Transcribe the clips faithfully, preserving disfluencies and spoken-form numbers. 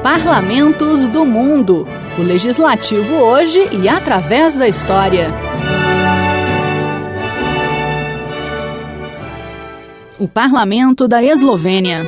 Parlamentos do Mundo. O legislativo hoje e através da história. O Parlamento da Eslovênia.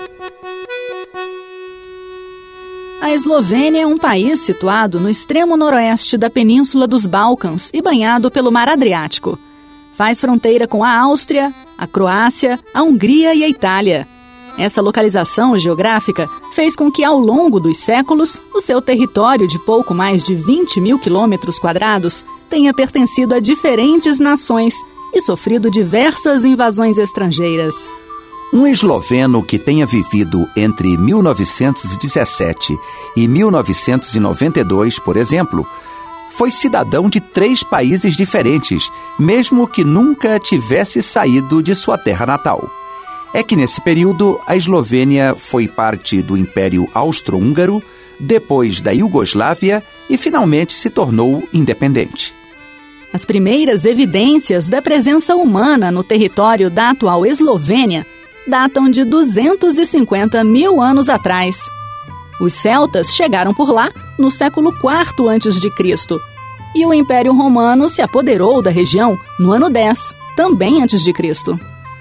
A Eslovênia é um país situado no extremo noroeste da Península dos Balcãs e banhado pelo Mar Adriático. Faz fronteira com a Áustria, a Croácia, a Hungria e a Itália. Essa localização geográfica fez com que, ao longo dos séculos, o seu território de pouco mais de vinte mil quilômetros quadrados tenha pertencido a diferentes nações e sofrido diversas invasões estrangeiras. Um esloveno que tenha vivido entre mil novecentos e dezessete e mil novecentos e noventa e dois, por exemplo, foi cidadão de três países diferentes, mesmo que nunca tivesse saído de sua terra natal. É que nesse período a Eslovênia foi parte do Império Austro-Húngaro, depois da Iugoslávia e finalmente se tornou independente. As primeiras evidências da presença humana no território da atual Eslovênia datam de duzentos e cinquenta mil anos atrás. Os celtas chegaram por lá no século quarto antes de Cristo e o Império Romano se apoderou da região no ano dez, também antes de Cristo.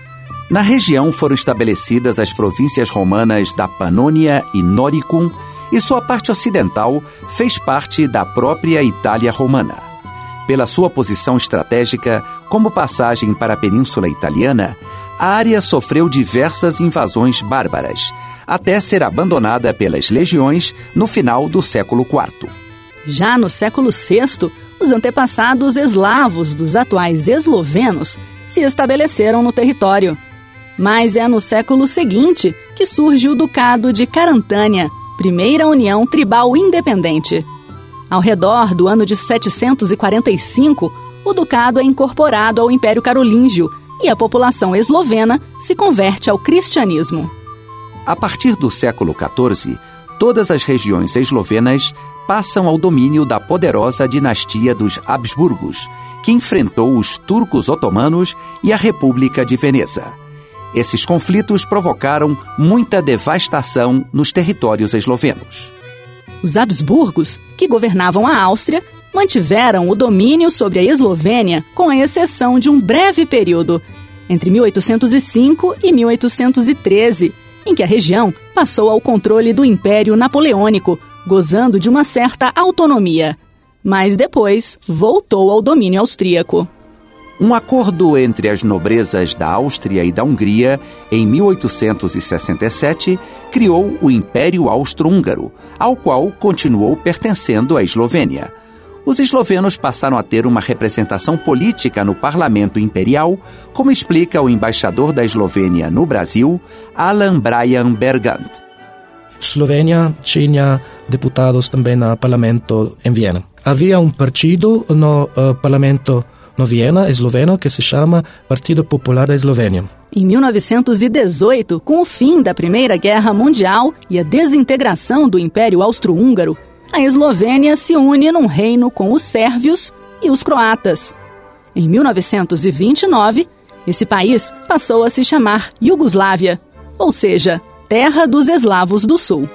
Na região foram estabelecidas as províncias romanas da Panônia e Noricum, e sua parte ocidental fez parte da própria Itália romana. Pela sua posição estratégica, como passagem para a Península Italiana, a área sofreu diversas invasões bárbaras, até ser abandonada pelas legiões no final do século quarto. Já no século sexto, os antepassados eslavos dos atuais eslovenos se estabeleceram no território. Mas é no século seguinte que surge o Ducado de Carantânia, primeira união tribal independente. Ao redor do ano de setecentos e quarenta e cinco, o ducado é incorporado ao Império Carolíngio e a população eslovena se converte ao cristianismo. A partir do século quatorze, todas as regiões eslovenas passam ao domínio da poderosa dinastia dos Habsburgos, que enfrentou os turcos otomanos e a República de Veneza. Esses conflitos provocaram muita devastação nos territórios eslovenos. Os Habsburgos, que governavam a Áustria, mantiveram o domínio sobre a Eslovênia, com a exceção de um breve período, entre mil oitocentos e cinco e mil oitocentos e treze, em que a região passou ao controle do Império Napoleônico, gozando de uma certa autonomia. Mas depois voltou ao domínio austríaco. Um acordo entre as nobrezas da Áustria e da Hungria, em mil oitocentos e sessenta e sete, criou o Império Austro-Húngaro, ao qual continuou pertencendo a Eslovênia. Os eslovenos passaram a ter uma representação política no parlamento imperial, como explica o embaixador da Eslovênia no Brasil, Alan Brian Bergant. Eslovênia tinha deputados também no parlamento em Viena. Havia um partido no uh, parlamento no Viena, esloveno, que se chama Partido Popular da Eslovênia. Em mil novecentos e dezoito, com o fim da Primeira Guerra Mundial e a desintegração do Império Austro-Húngaro, a Eslovênia se une num reino com os sérvios e os croatas. Em mil novecentos e vinte e nove, esse país passou a se chamar Iugoslávia, ou seja, Terra dos Eslavos do Sul.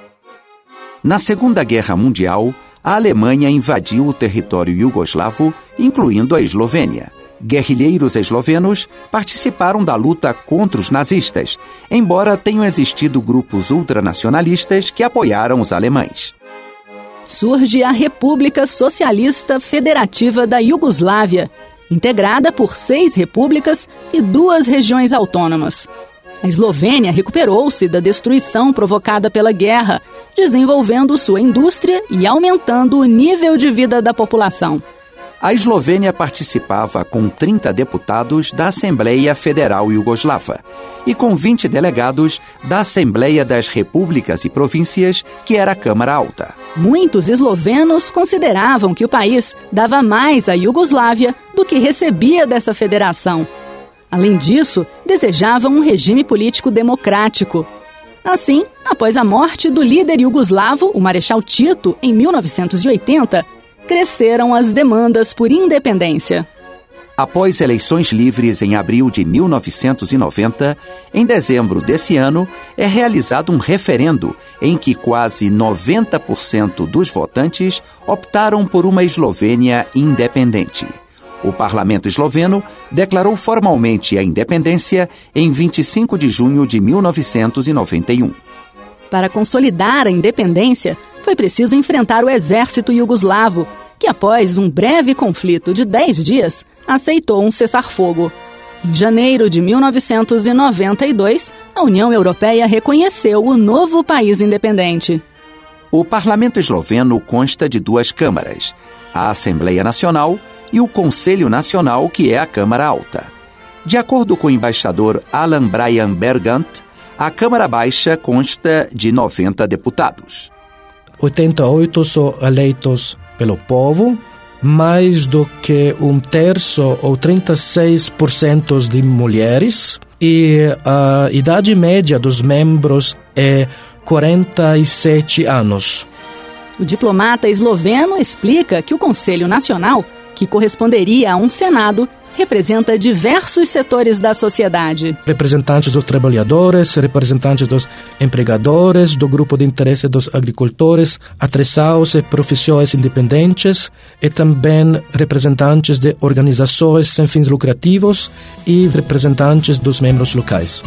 Na Segunda Guerra Mundial, a Alemanha invadiu o território iugoslavo, incluindo a Eslovênia. Guerrilheiros eslovenos participaram da luta contra os nazistas, embora tenham existido grupos ultranacionalistas que apoiaram os alemães. Surge a República Socialista Federativa da Iugoslávia, integrada por seis repúblicas e duas regiões autônomas. A Eslovênia recuperou-se da destruição provocada pela guerra, desenvolvendo sua indústria e aumentando o nível de vida da população. A Eslovênia participava com trinta deputados da Assembleia Federal Iugoslava e com vinte delegados da Assembleia das Repúblicas e Províncias, que era a Câmara Alta. Muitos eslovenos consideravam que o país dava mais à Iugoslávia do que recebia dessa federação. Além disso, desejavam um regime político democrático. Assim, após a morte do líder iugoslavo, o Marechal Tito, em mil novecentos e oitenta, cresceram as demandas por independência. Após eleições livres em abril de mil novecentos e noventa, em dezembro desse ano, é realizado um referendo em que quase noventa por cento dos votantes optaram por uma Eslovênia independente. O parlamento esloveno declarou formalmente a independência em vinte e cinco de junho de mil novecentos e noventa e um. Para consolidar a independência, foi preciso enfrentar o exército iugoslavo, que após um breve conflito de dez dias, aceitou um cessar-fogo. Em janeiro de mil novecentos e noventa e dois, a União Europeia reconheceu o novo país independente. O parlamento esloveno consta de duas câmaras, a Assembleia Nacional e o Conselho Nacional, que é a Câmara Alta. De acordo com o embaixador Alan Brian Bergant, a Câmara Baixa consta de noventa deputados. oitenta e oito são eleitos pelo povo, mais do que um terço ou trinta e seis por cento de mulheres, e a idade média dos membros é quarenta e sete anos. O diplomata esloveno explica que o Conselho Nacional, que corresponderia a um Senado, representa diversos setores da sociedade. Representantes dos trabalhadores, representantes dos empregadores, do grupo de interesse dos agricultores, artesanos e profissões independentes, e também representantes de organizações sem fins lucrativos e representantes dos membros locais.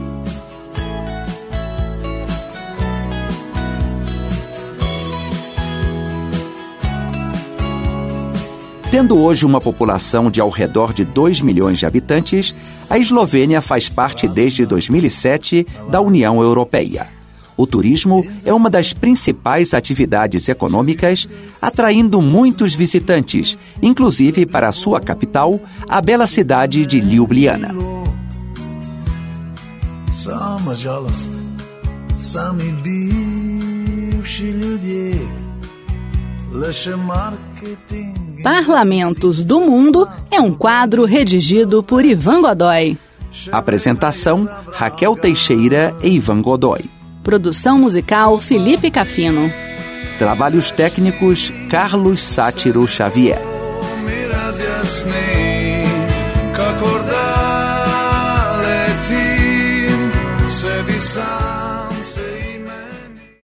Tendo hoje uma população de ao redor de dois milhões de habitantes, a Eslovênia faz parte desde dois mil e sete da União Europeia. O turismo é uma das principais atividades econômicas, atraindo muitos visitantes, inclusive para a sua capital, a bela cidade de Ljubljana. Parlamentos do Mundo é um quadro redigido por Ivan Godoy. Apresentação: Raquel Teixeira e Ivan Godoy. Produção musical: Felipe Cafino. Trabalhos técnicos: Carlos Sátiro Xavier.